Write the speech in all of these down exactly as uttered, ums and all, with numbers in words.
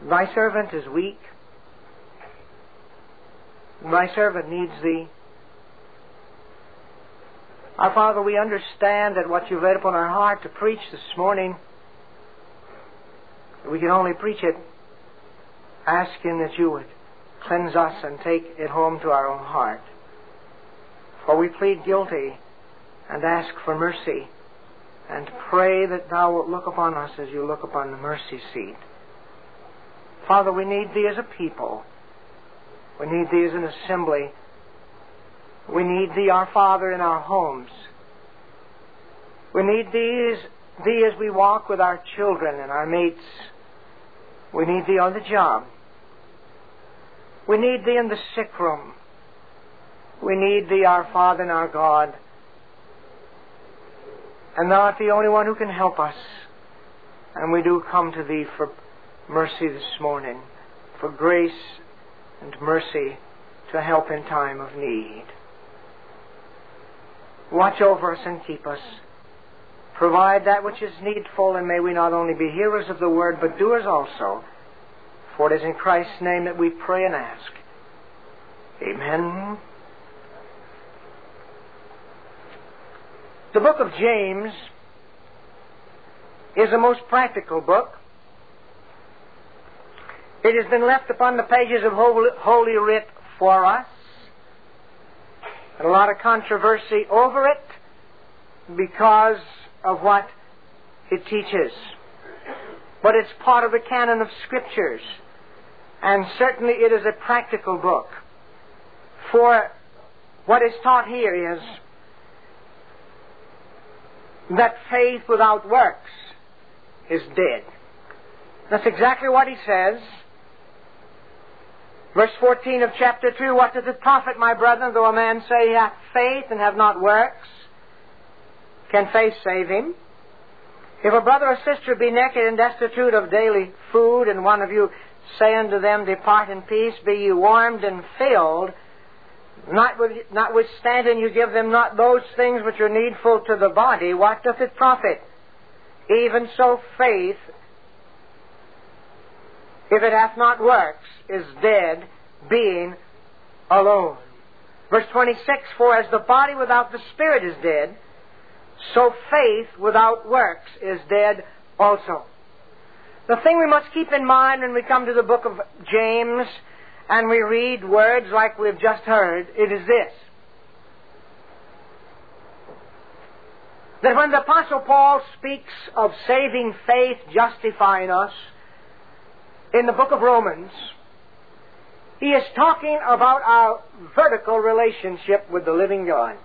Thy servant is weak. Thy servant needs Thee. Our Father, we understand that what You've laid upon our heart to preach this morning, we can only preach it asking that You would cleanse us and take it home to our own heart. For we plead guilty and ask for mercy and pray that Thou wilt look upon us as You look upon the mercy seat. Father, we need Thee as a people. We need Thee as an assembly. We need Thee, our Father, in our homes. We need Thee as, Thee as we walk with our children and our mates. We need Thee on the job. We need Thee in the sick room. We need Thee, our Father and our God. And Thou art the only one who can help us. And we do come to Thee for mercy this morning, for grace and mercy to help in time of need. Watch over us and keep us. Provide that which is needful, and may we not only be hearers of the word, but doers also. For it is in Christ's name that we pray and ask. Amen. The book of James is a most practical book. It has been left upon the pages of Holy Writ for us. And a lot of controversy over it because of what it teaches. But it's part of the canon of Scriptures. And certainly it is a practical book. For what is taught here is that faith without works is dead. That's exactly what he says. Verse fourteen of chapter two, what doth it profit, my brethren, though a man say he hath faith and have not works? Can faith save him? If a brother or sister be naked and destitute of daily food, and one of you say unto them, depart in peace, be ye warmed and filled, notwithstanding you give them not those things which are needful to the body, what doth it profit? Even so faith, if it hath not works, is dead, being alone. Verse twenty-six, for as the body without the spirit is dead, so faith without works is dead also. The thing we must keep in mind when we come to the book of James and we read words like we've just heard, it is this. That when the Apostle Paul speaks of saving faith, justifying us, in the book of Romans, he is talking about our vertical relationship with the living God.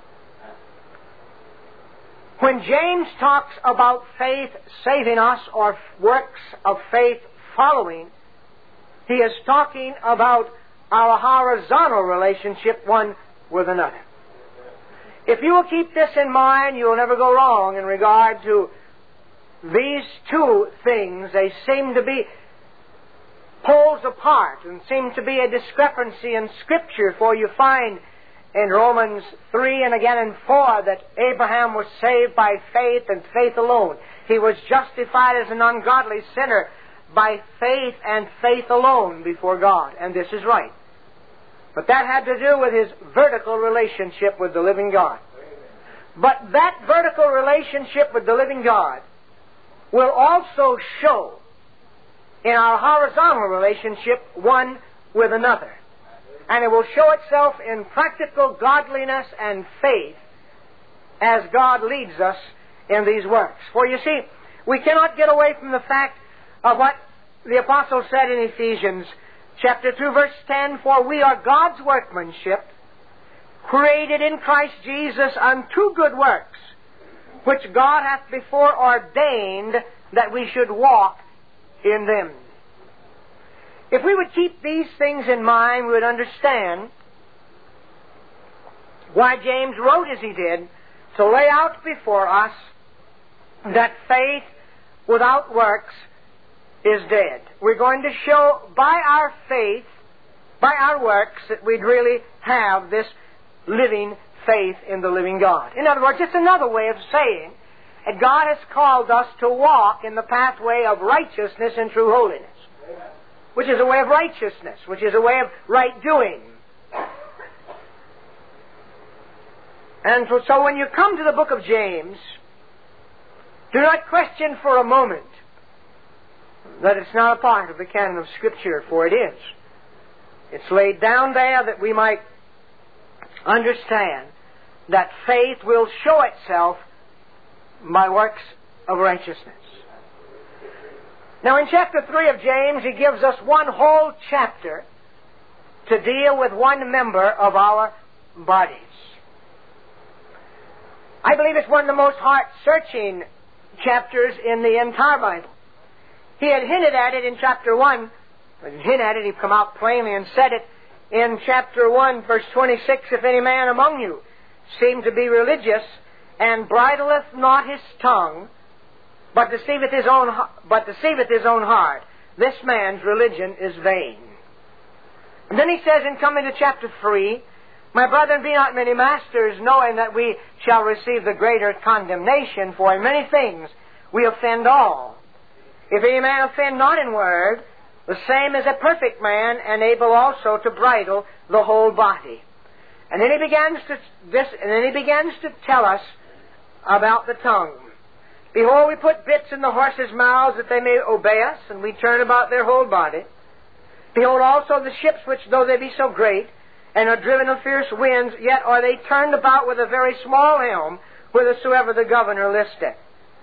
When James talks about faith saving us or works of faith following, he is talking about our horizontal relationship one with another. If you will keep this in mind, you will never go wrong in regard to these two things. They seem to be poles apart and seem to be a discrepancy in Scripture, for you find in Romans three and again in four that Abraham was saved by faith and faith alone. He was justified as an ungodly sinner by faith and faith alone before God. And this is right. But that had to do with his vertical relationship with the living God. But that vertical relationship with the living God will also show in our horizontal relationship one with another. And it will show itself in practical godliness and faith as God leads us in these works. For you see, we cannot get away from the fact of what the Apostle said in Ephesians chapter two, verse ten, for we are God's workmanship, created in Christ Jesus unto good works, which God hath before ordained that we should walk in them. If we would keep these things in mind, we would understand why James wrote as he did, to lay out before us that faith without works is dead. We're going to show by our faith, by our works, that we'd really have this living faith in the living God. In other words, it's another way of saying that God has called us to walk in the pathway of righteousness and true holiness. which is a way of righteousness, which is a way of right doing. And so when you come to the book of James, do not question for a moment that it's not a part of the canon of Scripture, for it is. It's laid down there that we might understand that faith will show itself by works of righteousness. Now in chapter three of James, he gives us one whole chapter to deal with one member of our bodies. I believe it's one of the most heart-searching chapters in the entire Bible. He had hinted at it in chapter one. When he hinted at it, he'd come out plainly and said it in chapter one, verse twenty-six, "If any man among you seem to be religious, and bridleth not his tongue, but deceiveth his own, but deceiveth his own heart, this man's religion is vain." And then he says in coming to chapter three, "My brethren, be not many masters, knowing that we shall receive the greater condemnation, for in many things we offend all. If any man offend not in word, the same is a perfect man, and able also to bridle the whole body." And then he begins to this, and then he begins to tell us about the tongue. "Behold, we put bits in the horses' mouths that they may obey us, and we turn about their whole body. Behold also the ships, which though they be so great, and are driven of fierce winds, yet are they turned about with a very small helm, whithersoever the governor listeth.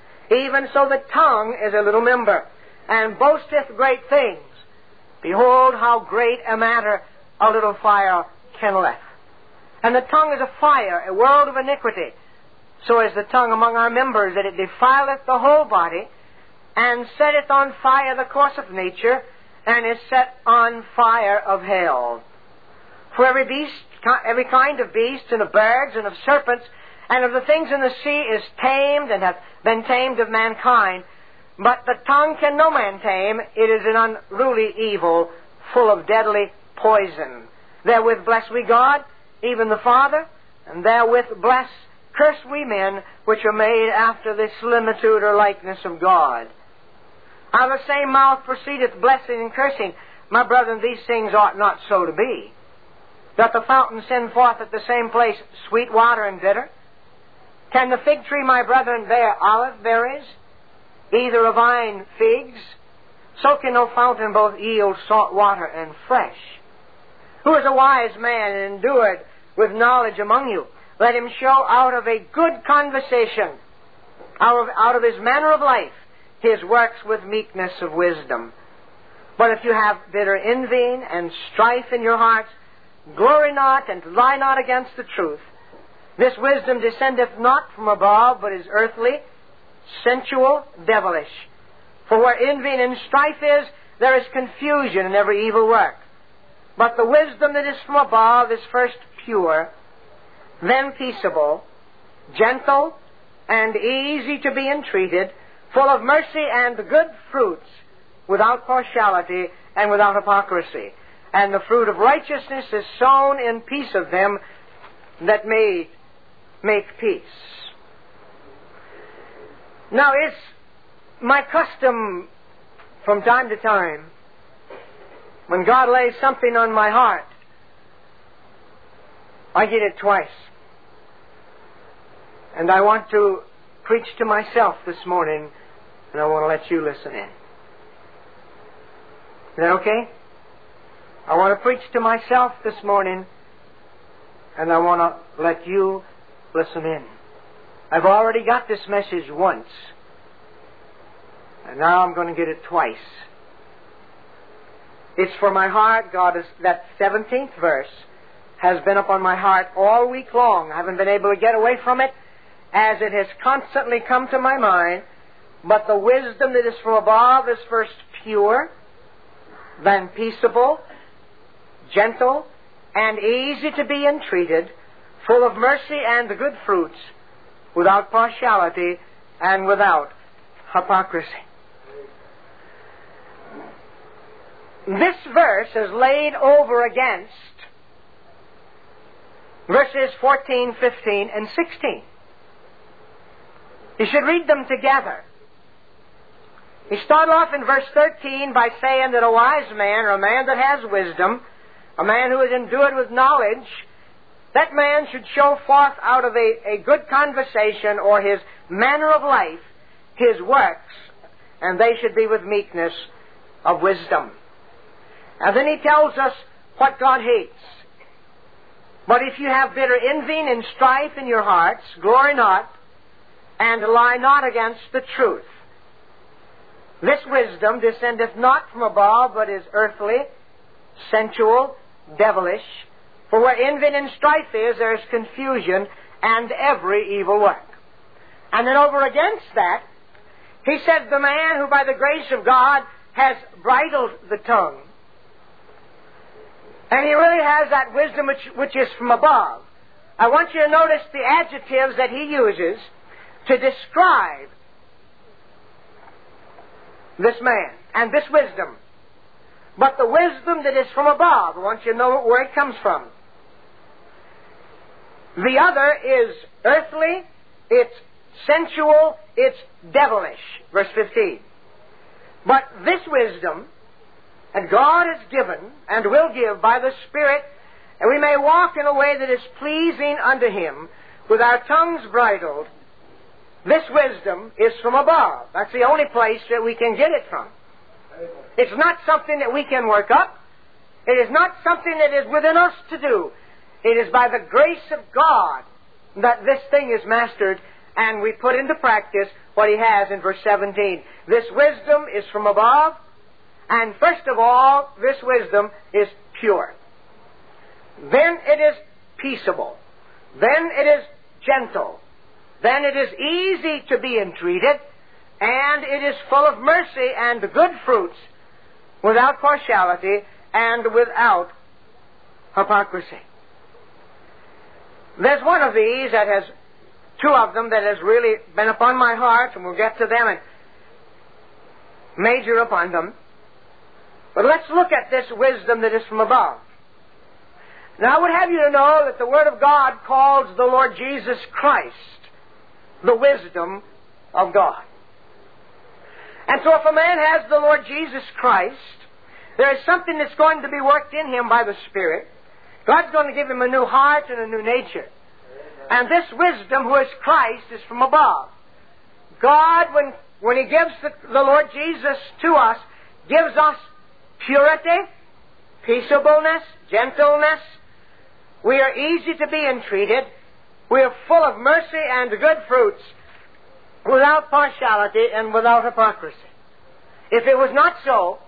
Even so the tongue is a little member, and boasteth great things. Behold, how great a matter a little fire kindleth. And the tongue is a fire, a world of iniquity. So is the tongue among our members, that it defileth the whole body, and setteth on fire the course of nature, and is set on fire of hell. For every beast, every kind of beast, and of birds, and of serpents, and of the things in the sea is tamed, and hath been tamed of mankind. But the tongue can no man tame. It is an unruly evil, full of deadly poison. Therewith bless we God, even the Father, and therewith bless, curse we men, which are made after the similitude or likeness of God. Out of the same mouth proceedeth blessing and cursing. My brethren, these things ought not so to be. Doth the fountain send forth at the same place sweet water and bitter? Can the fig tree, my brethren, bear olive berries, either a vine figs? So can no fountain both yield salt water and fresh. Who is a wise man and endued with knowledge among you? Let him show out of a good conversation, out of, out of his manner of life, his works with meekness of wisdom. But if you have bitter envying and strife in your hearts, glory not and lie not against the truth. This wisdom descendeth not from above, but is earthly, sensual, devilish. For where envying and strife is, there is confusion in every evil work. But the wisdom that is from above is first pure, then peaceable, gentle, and easy to be entreated, full of mercy and good fruits, without partiality and without hypocrisy. And the fruit of righteousness is sown in peace of them that may make peace. Now, it's my custom from time to time, when God lays something on my heart, I get it twice. And I want to preach to myself this morning, and I want to let you listen in. Is that okay? I want to preach to myself this morning, and I want to let you listen in. I've already got this message once, and now I'm going to get it twice. It's for my heart. God is, that seventeenth verse has been upon my heart all week long. I haven't been able to get away from it, as it has constantly come to my mind. But the wisdom that is from above is first pure, then peaceable, gentle, and easy to be entreated, full of mercy and good fruits, without partiality and without hypocrisy. This verse is laid over against verses fourteen, fifteen, and sixteen. You should read them together. He started off in verse thirteen by saying that a wise man, or a man that has wisdom, a man who is endued with knowledge, that man should show forth out of a, a good conversation or his manner of life his works, and they should be with meekness of wisdom. And then he tells us what God hates. But if you have bitter envy and strife in your hearts, glory not, and lie not against the truth. This wisdom descendeth not from above, but is earthly, sensual, devilish. For where envy and strife is, there is confusion and every evil work. And then over against that, he said, the man who by the grace of God has bridled the tongue. And he really has that wisdom which, which is from above. I want you to notice the adjectives that he uses to describe this man and this wisdom. But the wisdom that is from above, I want you to know where it comes from. The other is earthly, it's sensual, it's devilish. Verse fifteen. But this wisdom that God has given and will give by the Spirit, and we may walk in a way that is pleasing unto Him, with our tongues bridled, this wisdom is from above. That's the only place that we can get it from. It's not something that we can work up. It is not something that is within us to do. It is by the grace of God that this thing is mastered, and we put into practice what he has in verse seventeen. This wisdom is from above, and first of all, this wisdom is pure. Then it is peaceable. Then it is gentle. Then it is easy to be entreated, and it is full of mercy and good fruits, without partiality and without hypocrisy. There's one of these that has, two of them that has really been upon my heart, and we'll get to them and major upon them. But let's look at this wisdom that is from above. Now I would have you to know that the Word of God calls the Lord Jesus Christ the wisdom of God. And so if a man has the Lord Jesus Christ, there is something that's going to be worked in him by the Spirit. God's going to give him a new heart and a new nature. And this wisdom, who is Christ, is from above. God, when, when He gives the, the Lord Jesus to us, gives us purity, peaceableness, gentleness. We are easy to be entreated. We are full of mercy and good fruits, without partiality and without hypocrisy. If it was not so,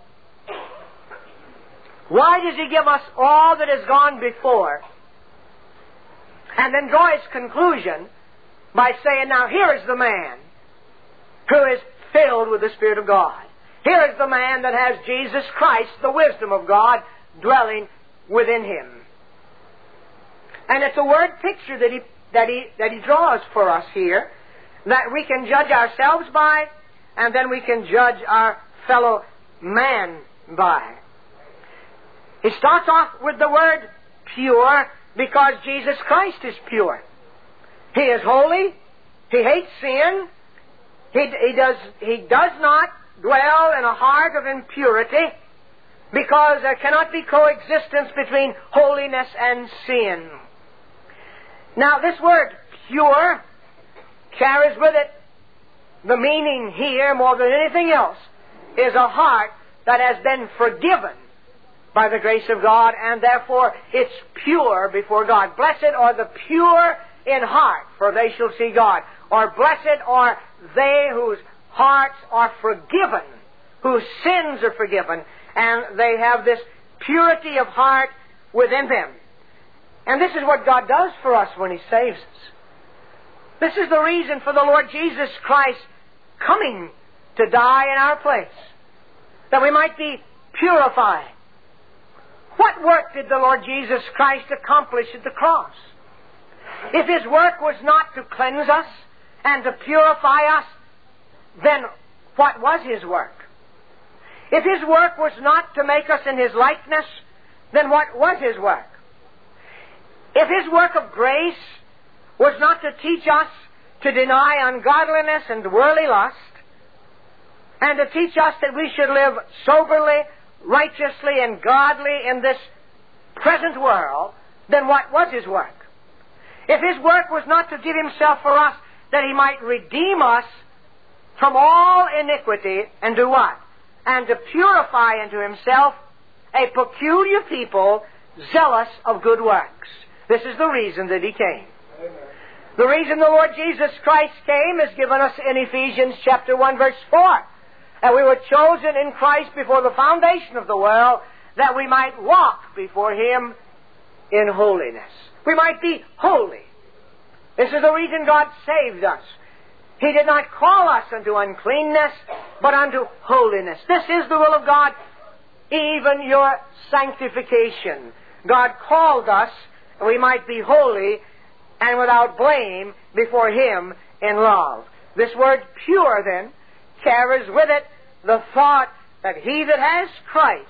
why does He give us all that has gone before, and then draw His conclusion by saying, now here is the man who is filled with the Spirit of God. Here is the man that has Jesus Christ, the wisdom of God, dwelling within him. And it's a word picture that he that he that he draws for us here, that we can judge ourselves by, and then we can judge our fellow man by. He starts off with the word pure, because Jesus Christ is pure. He is holy. He hates sin. He, he does he does not dwell in a heart of impurity, because there cannot be coexistence between holiness and sin. Now, this word pure carries with it the meaning here, more than anything else, is a heart that has been forgiven by the grace of God, and therefore it's pure before God. Blessed are the pure in heart, for they shall see God. Or blessed are they whose hearts are forgiven, whose sins are forgiven, and they have this purity of heart within them. And this is what God does for us when He saves us. This is the reason for the Lord Jesus Christ coming to die in our place, that we might be purified. What work did the Lord Jesus Christ accomplish at the cross? If His work was not to cleanse us and to purify us, then what was His work? If His work was not to make us in His likeness, then what was His work? If His work of grace was not to teach us to deny ungodliness and worldly lust, and to teach us that we should live soberly, righteously, and godly in this present world, then what was His work? If His work was not to give Himself for us, that He might redeem us from all iniquity, and do what? And to purify unto Himself a peculiar people, zealous of good works. This is the reason that He came. Amen. The reason the Lord Jesus Christ came is given us in Ephesians chapter one, verse four. That we were chosen in Christ before the foundation of the world, that we might walk before Him in holiness. We might be holy. This is the reason God saved us. He did not call us unto uncleanness, but unto holiness. This is the will of God, even your sanctification. God called us, and we might be holy and without blame before Him in love. This word pure, then, carries with it the thought that he that has Christ,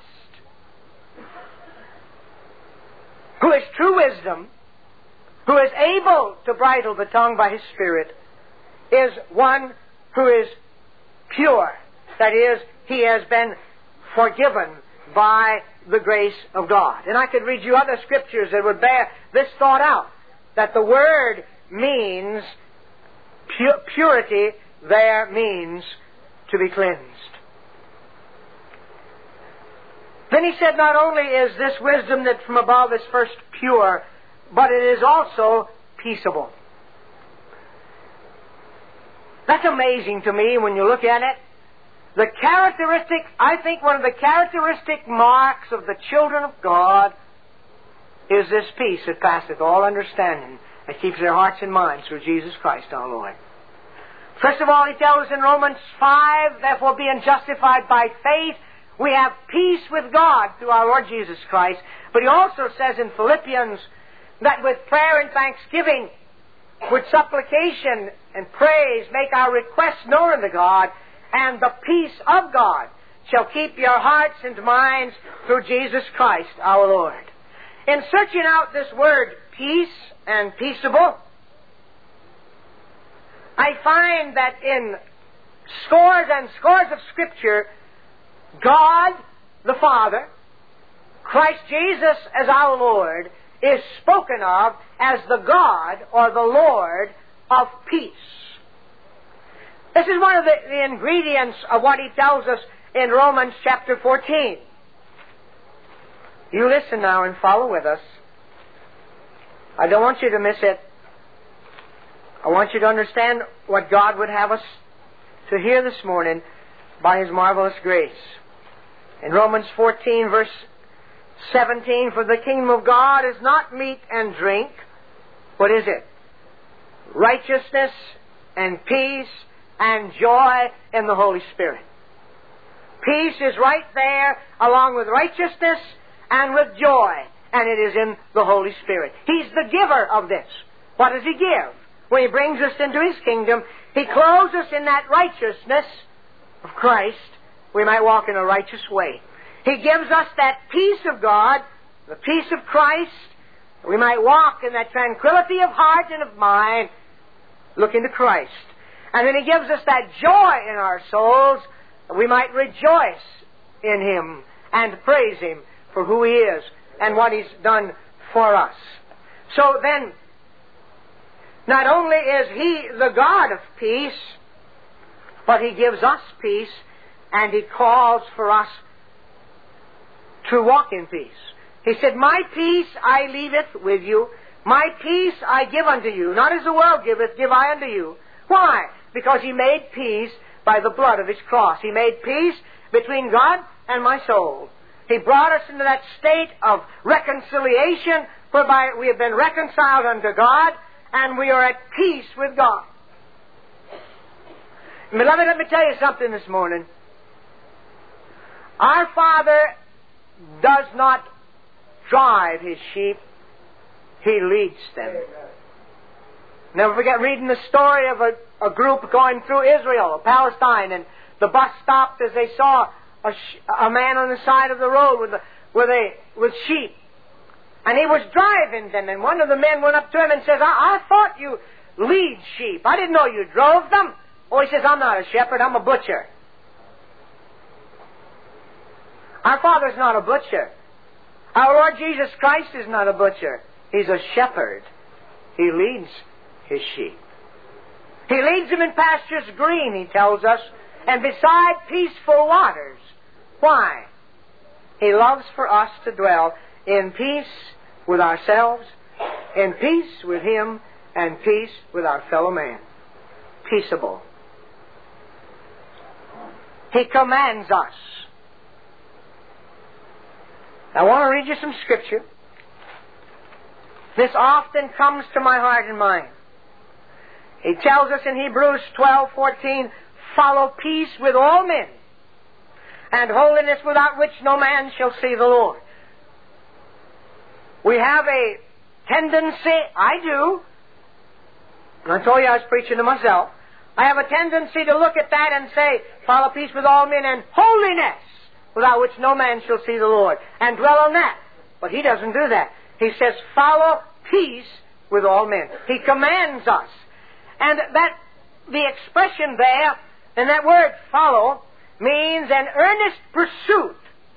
who is true wisdom, who is able to bridle the tongue by His Spirit, is one who is pure. That is, he has been forgiven by the grace of God. And I could read you other scriptures that would bear this thought out, that the word means pu- purity there means to be cleansed. Then he said, not only is this wisdom that from above is first pure, but it is also peaceable. That's amazing to me when you look at it. The characteristic, I think one of the characteristic marks of the children of God is this peace that passeth all understanding, that keeps their hearts and minds through Jesus Christ our Lord. First of all, he tells us in Romans five, therefore being justified by faith, we have peace with God through our Lord Jesus Christ. But he also says in Philippians that with prayer and thanksgiving, with supplication and praise, make our requests known unto God, and the peace of God shall keep your hearts and minds through Jesus Christ our Lord. In searching out this word peace and peaceable, I find that in scores and scores of Scripture, God the Father, Christ Jesus as our Lord, is spoken of as the God or the Lord of peace. This is one of the, the ingredients of what he tells us in Romans chapter fourteen. You listen now and follow with us. I don't want you to miss it. I want you to understand what God would have us to hear this morning by His marvelous grace. In Romans fourteen, verse seventeen, for the kingdom of God is not meat and drink. What is it? Righteousness and peace and joy in the Holy Spirit. Peace is right there along with righteousness and with joy, and it is in the Holy Spirit. He's the giver of this. What does He give? When He brings us into His kingdom, He clothes us in that righteousness of Christ. We might walk in a righteous way. He gives us that peace of God, the peace of Christ. We might walk in that tranquility of heart and of mind, looking to Christ. And then He gives us that joy in our souls, that we might rejoice in Him and praise Him for who He is and what He's done for us. So then, not only is He the God of peace, but He gives us peace, and He calls for us to walk in peace. He said, my peace I leaveth with you, my peace I give unto you, not as the world giveth, give I unto you. Why? Because He made peace by the blood of His cross. He made peace between God and my soul. He brought us into that state of reconciliation whereby we have been reconciled unto God and we are at peace with God. Beloved, let me tell you something this morning. Our Father does not drive His sheep. He leads them. Never forget reading the story of a, a group going through Israel, Palestine, and the bus stopped as they saw a, sh- a man on the side of the road with, a, with, a, with sheep. And he was driving them, and one of the men went up to him and says, I, I thought you lead sheep. I didn't know you drove them. Oh, he says, I'm not a shepherd, I'm a butcher. Our Father's not a butcher. Our Lord Jesus Christ is not a butcher. He's a shepherd. He leads His sheep. He leads them in pastures green, He tells us, and beside peaceful waters. Why? He loves for us to dwell in peace with ourselves, in peace with Him, and peace with our fellow man. Peaceable. He commands us. I want to read you some Scripture. This often comes to my heart and mind. He tells us in Hebrews twelve fourteen, follow peace with all men, and holiness without which no man shall see the Lord. We have a tendency, I do, and I told you I was preaching to myself, I have a tendency to look at that and say, follow peace with all men and holiness, without which no man shall see the Lord, and dwell on that. But He doesn't do that. He says, follow peace with all men. He commands us. And that, the expression there, and that word follow, means an earnest pursuit,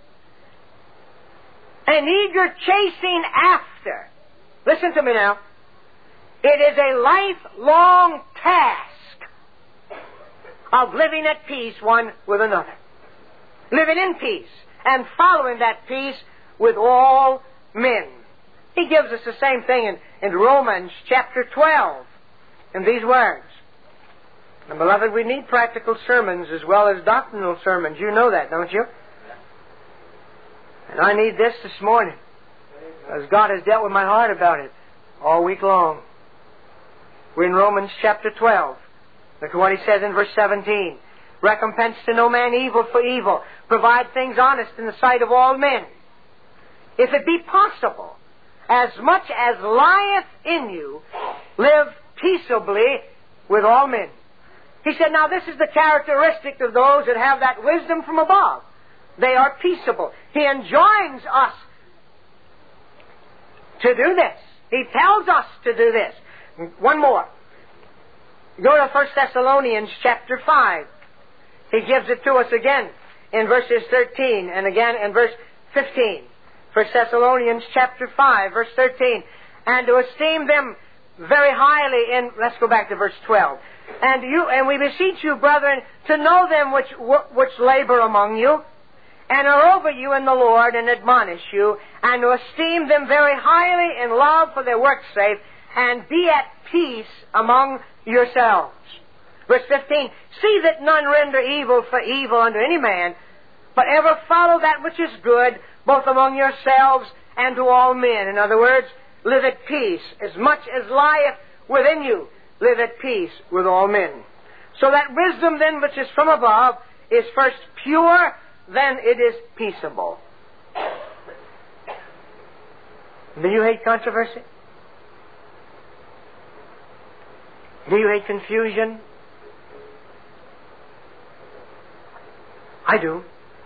an eager chasing after. Listen to me now. It is a lifelong task of living at peace one with another. Living in peace and following that peace with all men. He gives us the same thing in, in Romans chapter twelve in these words. And beloved, we need practical sermons as well as doctrinal sermons. You know that, don't you? And I need this this morning, as God has dealt with my heart about it all week long. We're in Romans chapter twelve. Look at what he says in verse seventeen. Recompense to no man evil for evil. Provide things honest in the sight of all men. If it be possible, as much as lieth in you, live peaceably with all men. He said, now this is the characteristic of those that have that wisdom from above. They are peaceable. He enjoins us to do this. He tells us to do this. One more. Go to First Thessalonians chapter five. He gives it to us again in verses thirteen and again in verse fifteen. First Thessalonians chapter five, verse thirteen. And to esteem them very highly in, let's go back to verse twelve. And you, and we beseech you, brethren, to know them which, which labor among you, and are over you in the Lord, and admonish you, and to esteem them very highly in love for their work's sake, and be at peace among yourselves. Verse fifteen, see that none render evil for evil unto any man, but ever follow that which is good, both among yourselves and to all men. In other words, live at peace. As much as lieth within you, live at peace with all men. So that wisdom then which is from above is first pure, then it is peaceable. Do you hate controversy? Do you hate confusion? I do.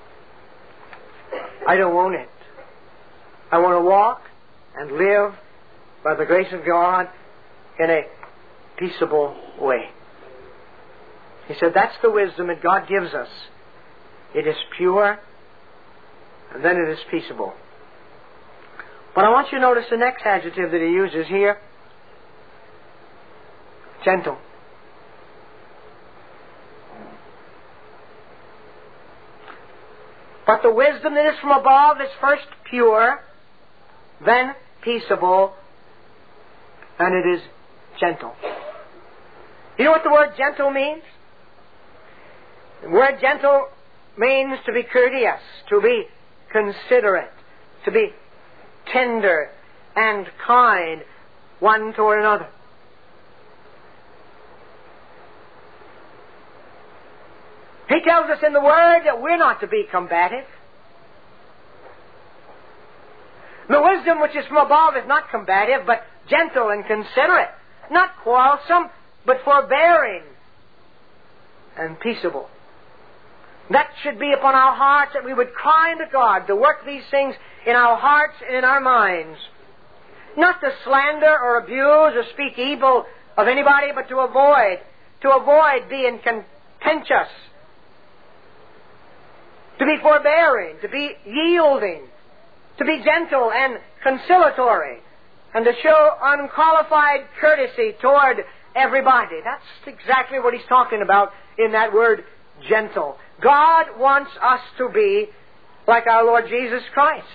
I don't want it. I want to walk and live by the grace of God in a peaceable way. He said that's the wisdom that God gives us. It is pure, and then it is peaceable. But I want you to notice the next adjective that he uses here. Gentle. But the wisdom that is from above is first pure, then peaceable, and it is gentle. You know what the word gentle means? The word gentle means to be courteous, to be considerate, to be tender and kind one toward another. He tells us in the Word that we're not to be combative. The wisdom which is from above is not combative, but gentle and considerate. Not quarrelsome, but forbearing and peaceable. That should be upon our hearts, that we would cry unto God to work these things in our hearts and in our minds. Not to slander or abuse or speak evil of anybody, but to avoid, to avoid being contentious. To be forbearing, to be yielding, to be gentle and conciliatory, and to show unqualified courtesy toward everybody. That's exactly what he's talking about in that word gentle. God wants us to be like our Lord Jesus Christ.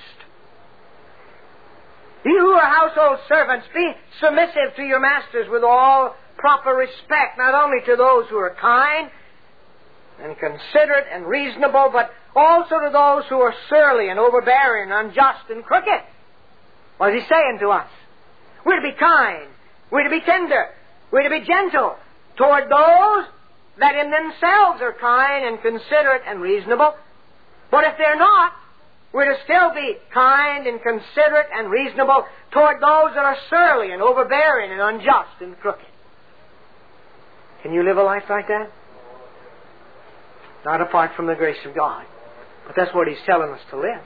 You who are household servants, be submissive to your masters with all proper respect, not only to those who are kind and considerate and reasonable, but also to those who are surly and overbearing, unjust and crooked. What is he saying to us? We're to be kind. We're to be tender. We're to be gentle toward those that in themselves are kind and considerate and reasonable. But if they're not, we're to still be kind and considerate and reasonable toward those that are surly and overbearing and unjust and crooked. Can you live a life like that? Not apart from the grace of God. But that's what he's telling us to live.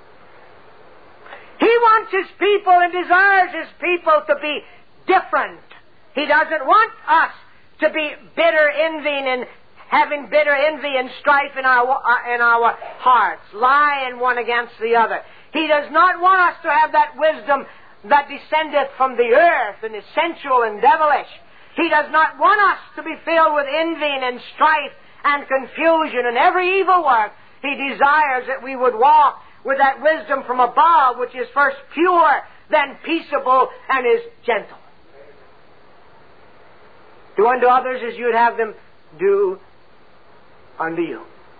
He wants his people and desires his people to be different. He doesn't want us to be bitter, envying, and having bitter envy and strife in our in our hearts, lying one against the other. He does not want us to have that wisdom that descendeth from the earth and is sensual and devilish. He does not want us to be filled with envying and strife and confusion and every evil work. He desires that we would walk with that wisdom from above, which is first pure, then peaceable, and is gentle. Do unto others as you would have them do unto you.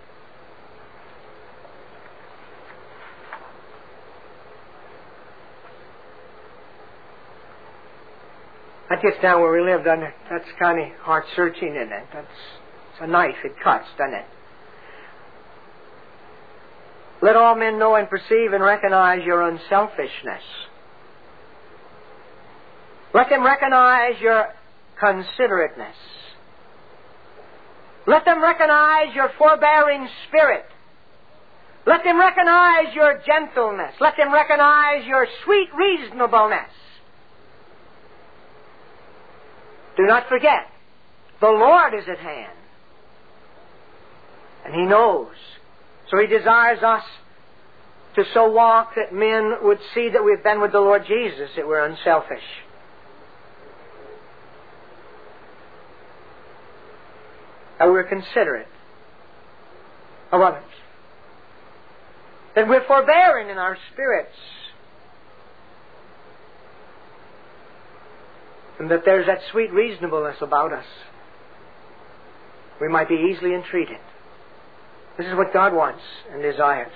That gets down where we live, doesn't it? That's kind of heart-searching, isn't it? That's it's a knife. It cuts, doesn't it? Let all men know and perceive and recognize your unselfishness. Let them recognize your considerateness. Let them recognize your forbearing spirit. Let them recognize your gentleness. Let them recognize your sweet reasonableness. Do not forget, the Lord is at hand. And He knows. So He desires us to so walk that men would see that we've been with the Lord Jesus, that we're unselfish. That we're considerate of others. That we're forbearing in our spirits. And that there's that sweet reasonableness about us. We might be easily entreated. This is what God wants and desires.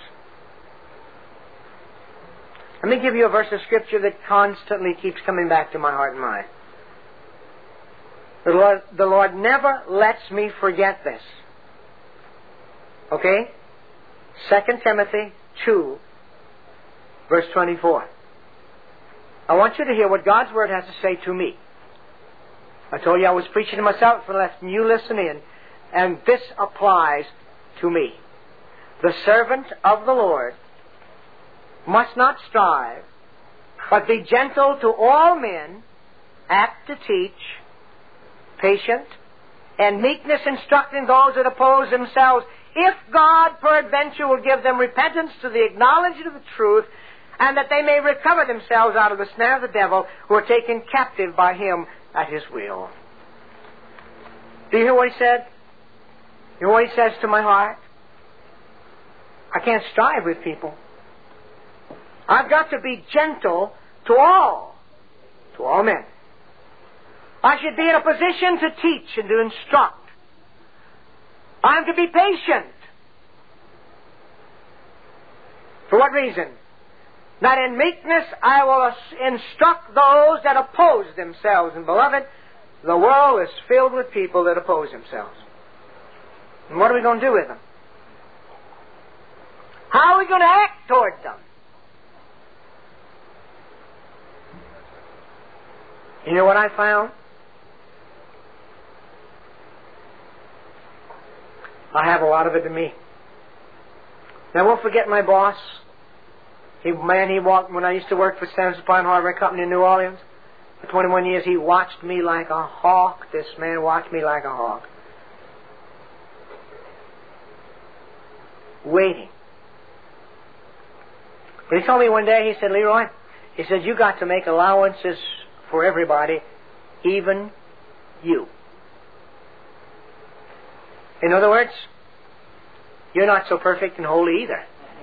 Let me give you a verse of Scripture that constantly keeps coming back to my heart and mind. The Lord, the Lord never lets me forget this. Okay? Second Timothy two, verse twenty-four. I want you to hear what God's Word has to say to me. I told you I was preaching to myself and let you listen in. And this applies to me. The servant of the Lord must not strive, but be gentle to all men, apt to teach, patient, and meekness instructing those that oppose themselves, if God peradventure will give them repentance to the acknowledgement of the truth, and that they may recover themselves out of the snare of the devil, who are taken captive by him at his will. Do you hear what he said? You know what he says to my heart? I can't strive with people. I've got to be gentle to all, to all men. I should be in a position to teach and to instruct. I'm to be patient. For what reason? That in meekness I will instruct those that oppose themselves. And beloved, the world is filled with people that oppose themselves. And what are we going to do with them? How are we going to act toward them? You know what I found? I have a lot of it in me. Now, I won't forget my boss. He, man, he walked, when I used to work for Standard Supply and Hardware Company in New Orleans, for twenty-one years, he watched me like a hawk. This man watched me like a hawk. Waiting But he told me one day, he said, Leroy, he said, you got to make allowances for everybody, even you. In other words, you're not so perfect and holy either.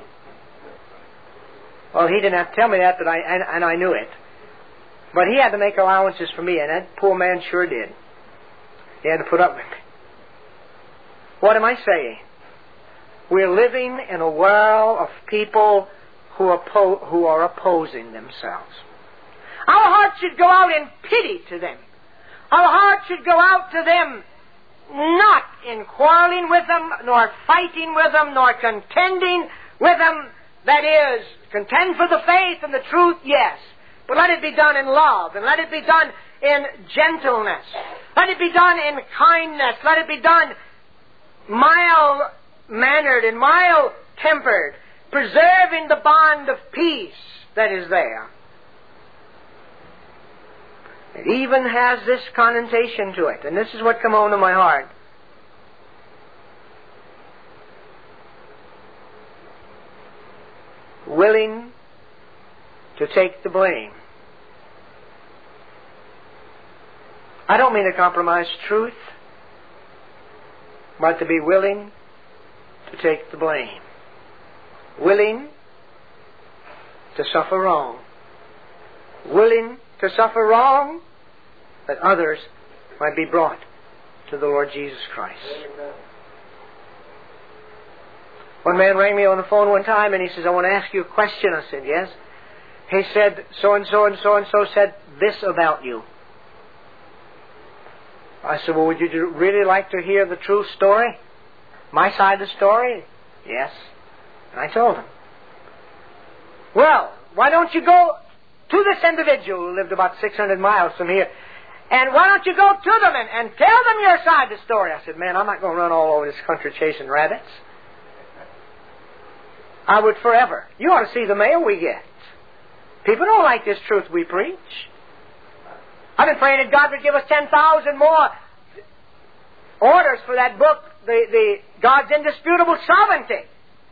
Well, he didn't have to tell me that, but I and, and I knew it. But he had to make allowances for me, and that poor man sure did. He had to put up with me. What am I saying? We're living in a world of people who are, oppo- who are opposing themselves. Our heart should go out in pity to them. Our heart should go out to them not in quarreling with them, nor fighting with them, nor contending with them. That is, contend for the faith and the truth, yes. But let it be done in love, and let it be done in gentleness. Let it be done in kindness. Let it be done mild-mannered and mild-tempered, preserving the bond of peace that is there. It even has this connotation to it, and this is what come home to my heart. Willing to take the blame. I don't mean to compromise truth, but to be willing to take the blame. Willing to suffer wrong. Willing to suffer wrong that others might be brought to the Lord Jesus Christ. Amen. One man rang me on the phone one time and he says, I want to ask you a question. I said, yes. He said, so-and-so and so-and-so said this about you. I said, well, would you really like to hear the true story? My side of the story? Yes. And I told him. Well, why don't you go to this individual who lived about six hundred miles from here, and why don't you go to them and, and tell them your side of the story? I said, man, I'm not going to run all over this country chasing rabbits. I would forever. You ought to see the mail we get. People don't like this truth we preach. I've been praying that God would give us ten thousand more orders for that book, the, the God's Indisputable Sovereignty.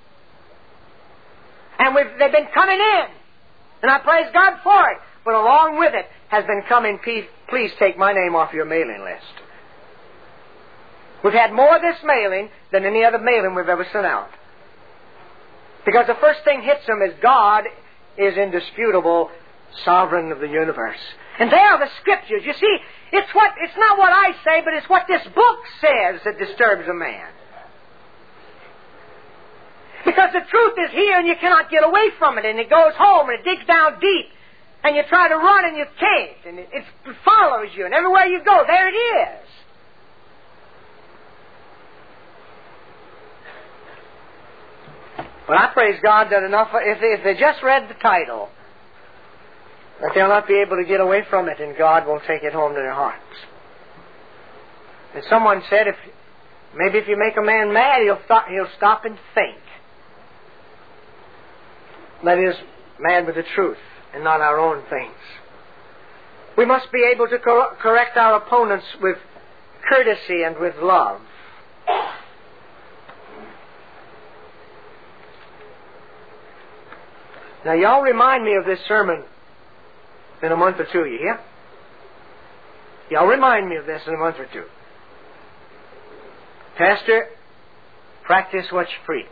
And we've, they've been coming in. And I praise God for it. But along with it has been coming, please, please take my name off your mailing list. We've had more of this mailing than any other mailing we've ever sent out. Because the first thing hits them is God is indisputable, sovereign of the universe. And they are the Scriptures. You see, it's what it's not what I say, but it's what this book says that disturbs a man. Because the truth is here and you cannot get away from it, and it goes home and it digs down deep, and you try to run and you can't, and it, it follows you, and everywhere you go, there it is. But I praise God that enough, if they, if they just read the title, that they'll not be able to get away from it, and God will take it home to their hearts. And someone said, if maybe if you make a man mad, he'll stop, he'll stop and think. That is, mad with the truth and not our own things. We must be able to cor- correct our opponents with courtesy and with love. Now, y'all remind me of this sermon in a month or two, you hear? Y'all remind me of this in a month or two. Pastor, practice what you preach.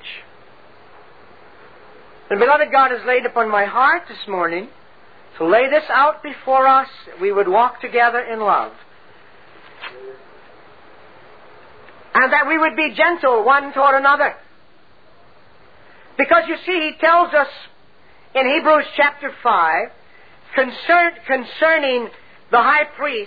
And beloved, God has laid upon my heart this morning to lay this out before us, that we would walk together in love. And that we would be gentle one toward another. Because you see, He tells us in Hebrews chapter five, concern, concerning the high priest,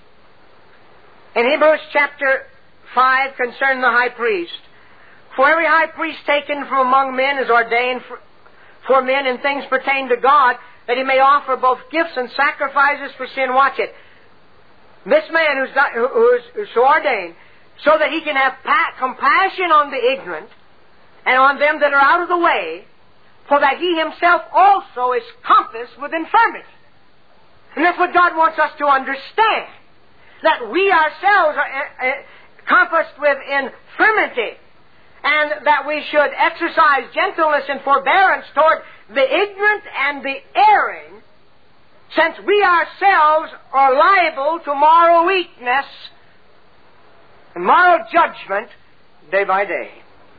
in Hebrews chapter five, concerning the high priest, for every high priest taken from among men is ordained for, for men in things pertaining to God, that he may offer both gifts and sacrifices for sin. Watch it. This man who's, not, who's, who's so ordained, so that he can have pa- compassion on the ignorant and on them that are out of the way, for that he himself also is compassed with infirmity. And that's what God wants us to understand. That we ourselves are uh, uh, compassed with infirmity. and that we should exercise gentleness and forbearance toward the ignorant and the erring, since we ourselves are liable to moral weakness and moral judgment day by day.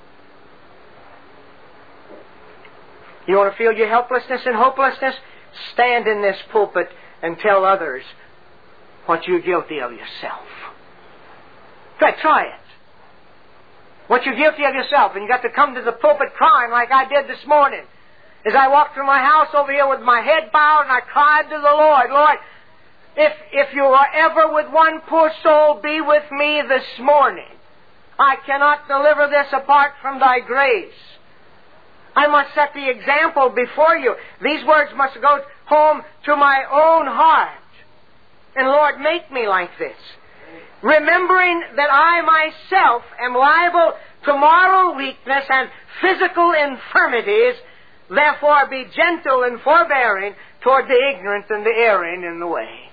You want to feel your helplessness and hopelessness? Stand in this pulpit and tell others what you're guilty of yourself. Try, try it. What you're guilty of yourself, and you got to come to the pulpit crying like I did this morning. As I walked through my house over here with my head bowed, and I cried to the Lord, Lord, if if you are ever with one poor soul, be with me this morning. I cannot deliver this apart from thy grace. I must set the example before you. These words must go home to my own heart. And Lord, make me like this. Remembering that I myself am liable to moral weakness and physical infirmities, therefore be gentle and forbearing toward the ignorant and the erring in the way.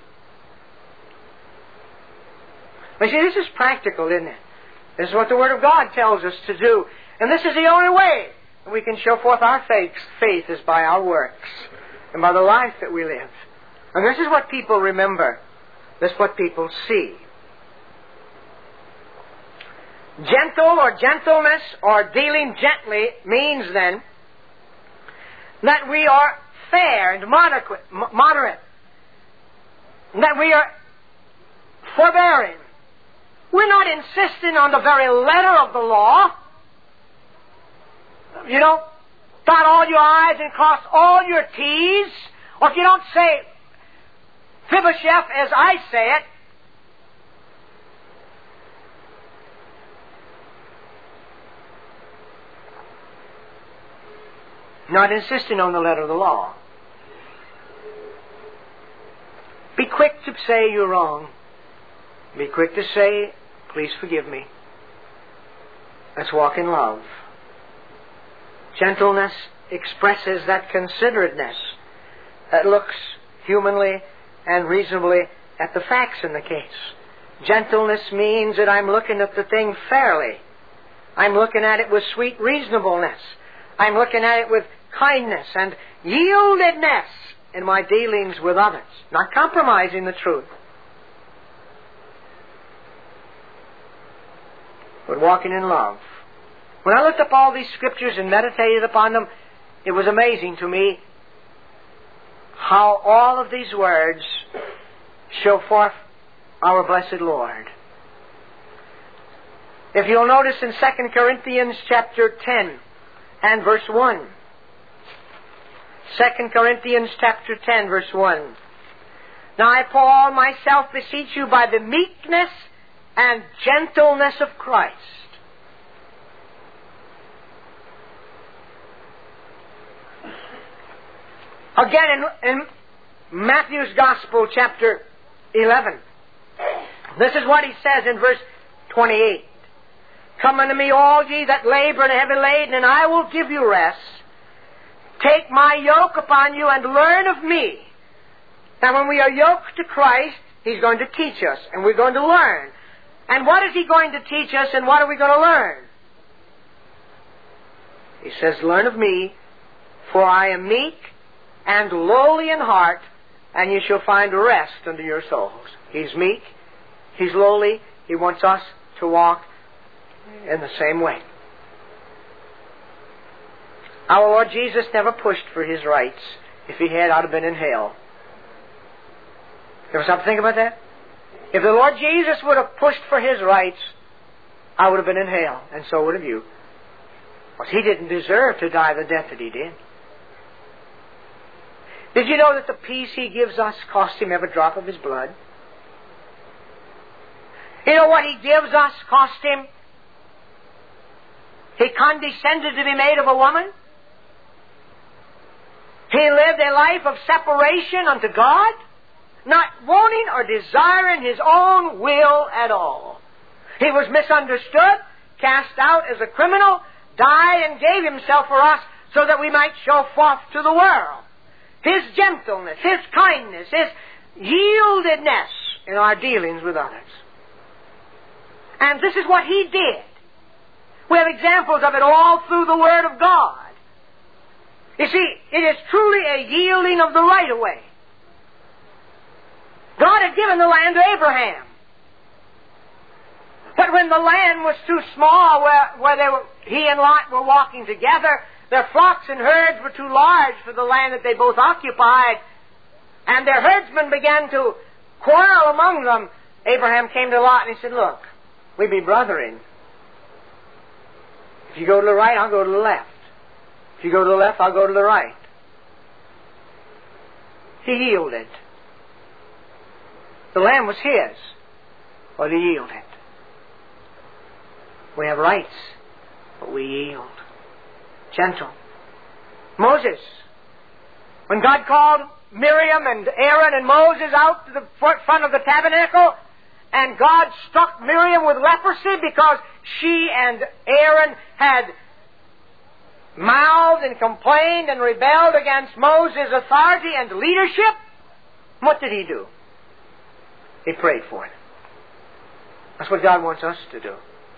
But see, this is practical, isn't it? This is what the Word of God tells us to do. And this is the only way we can show forth our faith. Faith is by our works and by the life that we live. And this is what people remember. This is what people see. Gentle or gentleness or dealing gently means then that we are fair and moderate, that we are forbearing. We're not insisting on the very letter of the law. You know, dot all your I's and cross all your T's. Or if you don't say Mephibosheth as I say it, not insisting on the letter of the law. Be quick to say you're wrong. Be quick to say, please forgive me. Let's walk in love. Gentleness expresses that considerateness that looks humanly and reasonably at the facts in the case. Gentleness means that I'm looking at the thing fairly. I'm looking at it with sweet reasonableness. I'm looking at it with kindness and yieldedness in my dealings with others, not compromising the truth, but walking in love. When I looked up all these scriptures and meditated upon them, it was amazing to me how all of these words show forth our blessed Lord. If you'll notice in Second Corinthians chapter ten and verse one, Second Corinthians chapter ten, verse one. Now I, Paul, myself beseech you by the meekness and gentleness of Christ. Again, in, in Matthew's Gospel, chapter eleven, this is what he says in verse twenty-eight. Come unto me, all ye that labor and are heavy laden, and I will give you rest. Take my yoke upon you and learn of me. Now, when we are yoked to Christ, He's going to teach us, and we're going to learn. And what is He going to teach us, and what are we going to learn? He says, learn of me, for I am meek and lowly in heart, and you shall find rest unto your souls. He's meek, He's lowly, He wants us to walk in the same way. Our Lord Jesus never pushed for His rights. If He had, I'd have been in hell. You ever stop to think about that? If the Lord Jesus would have pushed for His rights, I would have been in hell, and so would have you. Because He didn't deserve to die the death that He did. Did you know that the peace He gives us cost Him every drop of His blood? You know what He gives us cost Him? He condescended to be made of a woman. He lived a life of separation unto God, not wanting or desiring His own will at all. He was misunderstood, cast out as a criminal, died and gave Himself for us so that we might show forth to the world His gentleness, His kindness, His yieldedness in our dealings with others. And this is what He did. We have examples of it all through the Word of God. You see, it is truly a yielding of the right-of-way. God had given the land to Abraham. But when the land was too small, where, where they were, he and Lot were walking together, their flocks and herds were too large for the land that they both occupied, and their herdsmen began to quarrel among them. Abraham came to Lot and he said, look, we be brethren. If you go to the right, I'll go to the left. If you go to the left, I'll go to the right. He yielded. The land was his, but he yielded. We have rights, but we yield. Gentle. Moses. When God called Miriam and Aaron and Moses out to the front of the tabernacle, and God struck Miriam with leprosy because she and Aaron had mouthed and complained and rebelled against Moses' authority and leadership, what did he do? He prayed for it. That's what God wants us to do.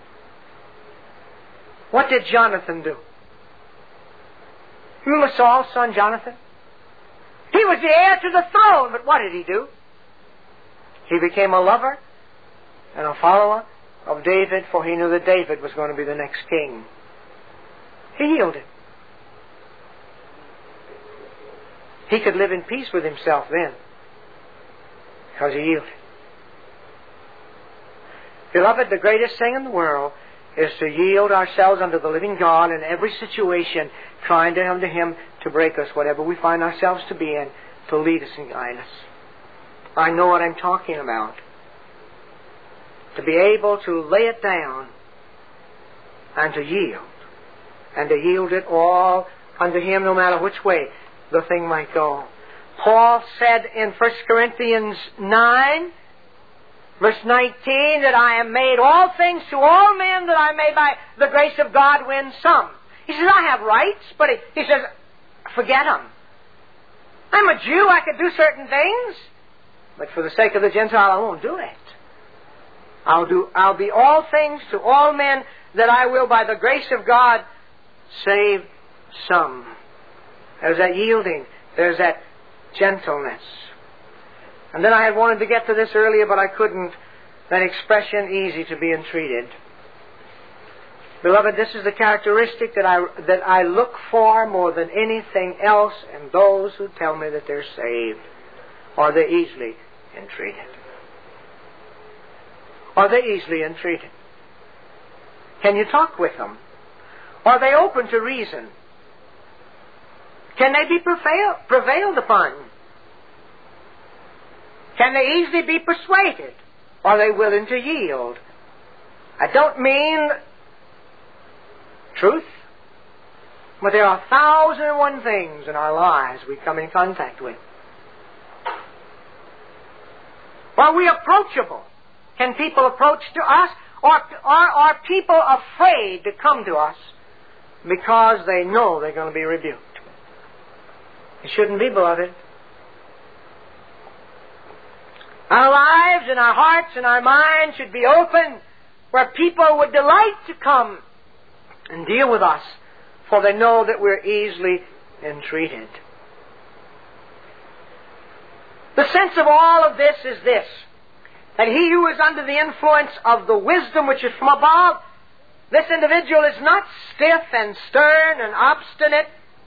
What did Jonathan do? Remember Saul's son Jonathan? He was the heir to the throne, but what did he do? He became a lover and a follower of David, for he knew that David was going to be the next king. He yielded. He could live in peace with himself then, because he yielded. Beloved, the greatest thing in the world is to yield ourselves unto the living God in every situation, trying to come to Him to break us, whatever we find ourselves to be in, to lead us and guide us. I know what I'm talking about. To be able to lay it down and to yield, and to yield it all unto Him, no matter which way the thing might go. Paul said in First Corinthians nine, verse nineteen, that I am made all things to all men, that I may by the grace of God win some. He says, I have rights, but he, he says, forget them. I'm a Jew, I could do certain things, but for the sake of the Gentile, I won't do it. I'll do. I'll be all things to all men, that I will, by the grace of God, save some. There's that yielding. There's that gentleness. And then I had wanted to get to this earlier, but I couldn't. That expression, easy to be entreated. Beloved, this is the characteristic that I, that I look for more than anything else in those who tell me that they're saved. Are they easily entreated? Are they easily entreated? Can you talk with them? Are they open to reason? Can they be prevail, prevailed upon? Can they easily be persuaded? Are they willing to yield? I don't mean truth, but there are a thousand and one things in our lives we come in contact with. Are we approachable? Can people approach to us? Or are, are people afraid to come to us because they know they're going to be rebuked? It shouldn't be, beloved. Our lives and our hearts and our minds should be open, where people would delight to come and deal with us, for they know that we're easily entreated. The sense of all of this is this: that he who is under the influence of the wisdom which is from above, this individual is not stiff and stern and obstinate.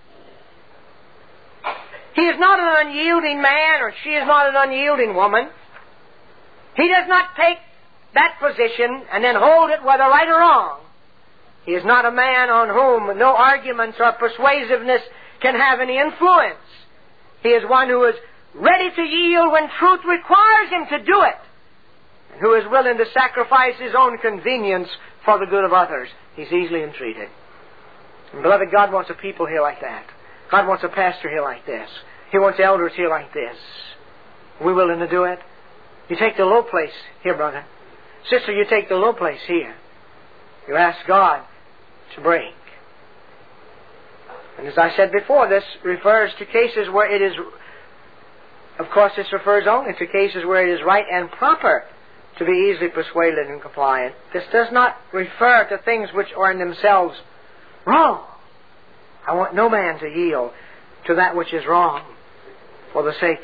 He is not an unyielding man, or she is not an unyielding woman. He does not take that position and then hold it whether right or wrong. He is not a man on whom no arguments or persuasiveness can have any influence. He is one who is ready to yield when truth requires him to do it, and who is willing to sacrifice his own convenience for the good of others. He's easily entreated. And beloved, God wants a people here like that. God wants a pastor here like this. He wants elders here like this. Are we willing to do it? You take the low place here, brother. Sister, you take the low place here. You ask God to break. And as I said before, this refers to cases where it is, of course this refers only to cases where it is right and proper to be easily persuaded and compliant. This does not refer to things which are in themselves wrong. I want no man to yield to that which is wrong for the sake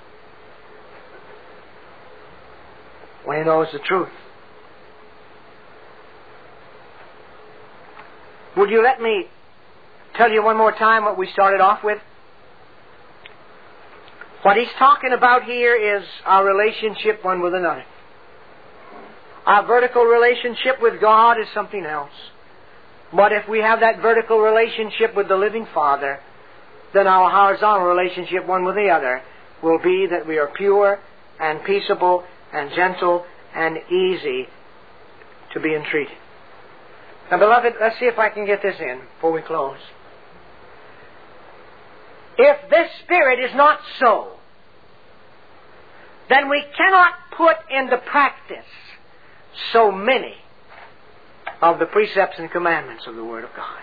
when he knows the truth. Would you let me tell you one more time what we started off with? What he's talking about here is our relationship one with another. Our vertical relationship with God is something else. But if we have that vertical relationship with the living Father, then our horizontal relationship one with the other will be that we are pure and peaceable and gentle and easy to be entreated. Now, beloved, let's see if I can get this in before we close. If this Spirit is not so, then we cannot put into practice so many of the precepts and commandments of the Word of God.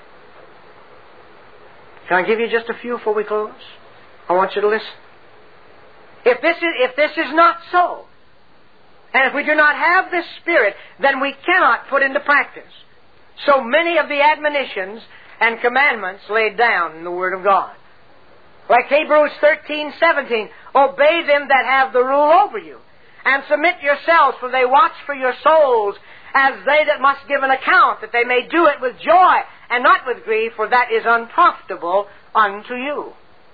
Can I give you just a few before we close? I want you to listen. If this is, if this is not so, and if we do not have this Spirit, then we cannot put into practice so many of the admonitions and commandments laid down in the Word of God. Like Hebrews thirteen seventeen, obey them that have the rule over you, and submit yourselves, for they watch for your souls, as they that must give an account, that they may do it with joy, and not with grief, for that is unprofitable unto you.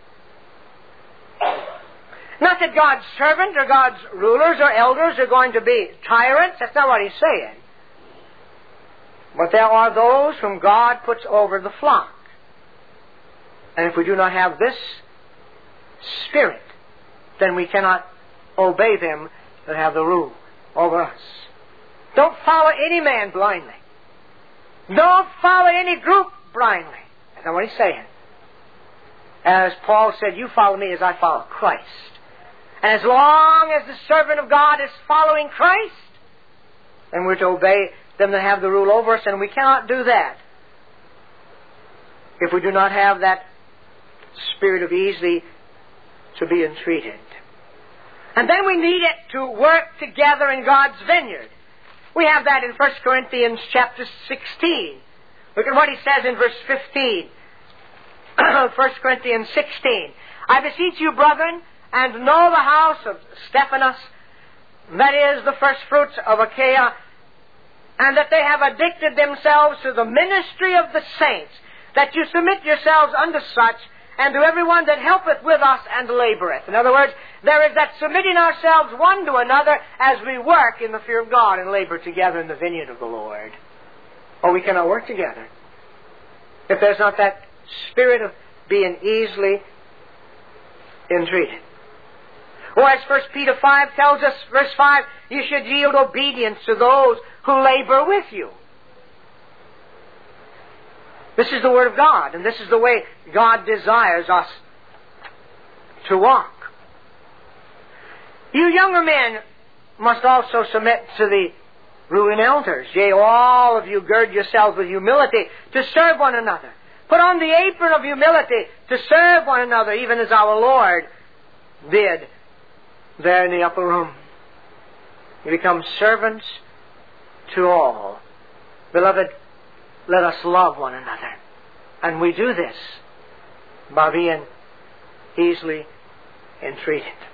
Not that God's servants or God's rulers or elders are going to be tyrants. That's not what he's saying. But there are those whom God puts over the flock. And if we do not have this Spirit, then we cannot obey them that have the rule over us. Don't follow any man blindly. Don't follow any group blindly. That's not what he's saying. As Paul said, you follow me as I follow Christ. And as long as the servant of God is following Christ, then we're to obey them that have the rule over us, and we cannot do that if we do not have that Spirit of easily to be entreated. And then we need it to work together in God's vineyard. We have that in First Corinthians chapter sixteen. Look at what he says in verse fifteen. First Corinthians sixteen. I beseech you, brethren, and know the house of Stephanas, that is, the first fruits of Achaia, and that they have addicted themselves to the ministry of the saints, that you submit yourselves unto such, and to everyone that helpeth with us and laboureth. In other words, there is that submitting ourselves one to another as we work in the fear of God and labour together in the vineyard of the Lord. Or we cannot work together if there's not that spirit of being easily entreated. Or as First Peter five tells us, verse five, you should yield obedience to those who labour with you. This is the Word of God, and this is the way God desires us to walk. You younger men must also submit to the ruling elders. Yea, all of you gird yourselves with humility to serve one another. Put on the apron of humility to serve one another, even as our Lord did there in the upper room. You become servants to all. Beloved, let us love one another. And we do this by being easily entreated.